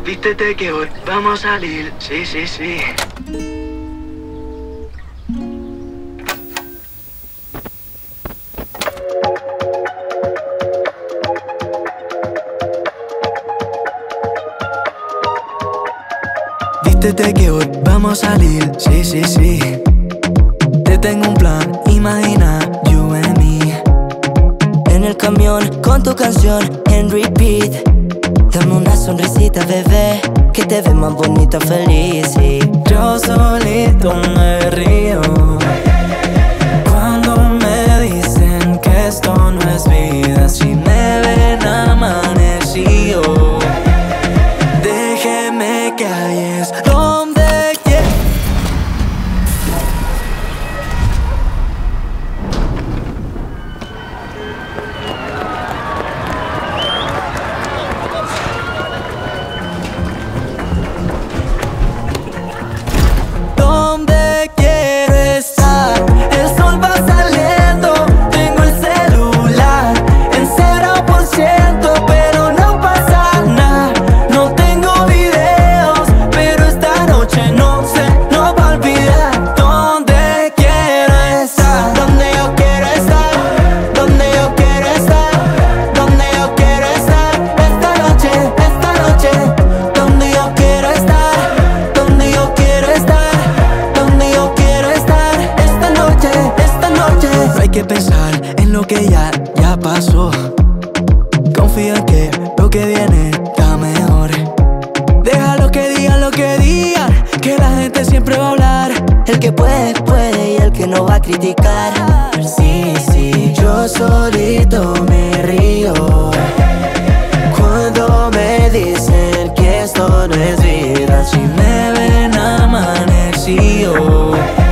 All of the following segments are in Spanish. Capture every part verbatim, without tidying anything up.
Vístete que hoy vamos a salir, sí, sí, sí. Vístete que hoy vamos a salir, sí, sí, sí. Te tengo un plan, imagina, you and me. En el camión con tu canción en repeat. Dame una sonrisita, bebé, que te ve más bonita, feliz, sí. Yo solito me río cuando me dicen que esto no es vida. Si me ven amanecido, déjeme que ahí es donde quiero. Donde quiero estar, el sol va saliendo, tengo el celular en cero por ciento, pero no pasa nada, no tengo videos, pero esta noche no se nos va a olvidar. Donde quiero estar, donde yo quiero estar, donde yo quiero estar, donde yo quiero estar, esta noche, esta noche, donde yo quiero estar, donde yo quiero estar, donde yo quiero estar, esta noche, esta noche. No hay que pensar en lo que ya, ya pasó. Confío en que lo que viene está mejor. Deja lo que digan, lo que digan, que la gente siempre va a hablar. El que puede, puede y el que no va a criticar. Sí, sí, yo solito me río cuando me dicen que esto no es vida. Si me ven amanecido,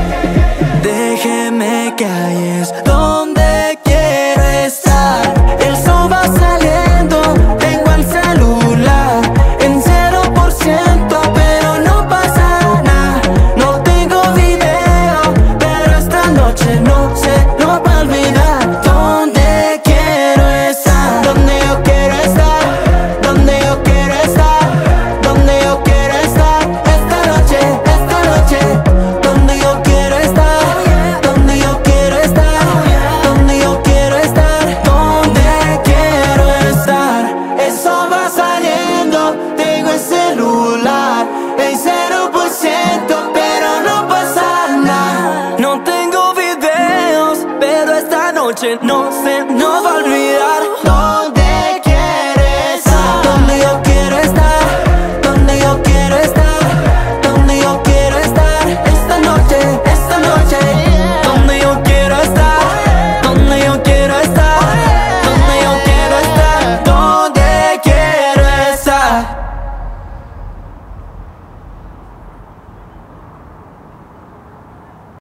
déjeme que ahí es donde quiero estar. El sol va saliendo, tengo el celular en cero por ciento, pero no pasa nada, no tengo video, pero esta noche no se nos va a olvidar. Donde quiero estar, donde yo quiero estar, donde yo quiero estar, donde yo quiero estar, esta noche, esta noche, donde yo quiero estar, donde yo quiero estar, donde yo quiero estar, donde quiero estar. El sol va saliendo, tengo el celular en cero por ciento, pero no pasa nada, no tengo videos, pero esta noche no se nos va a olvidar.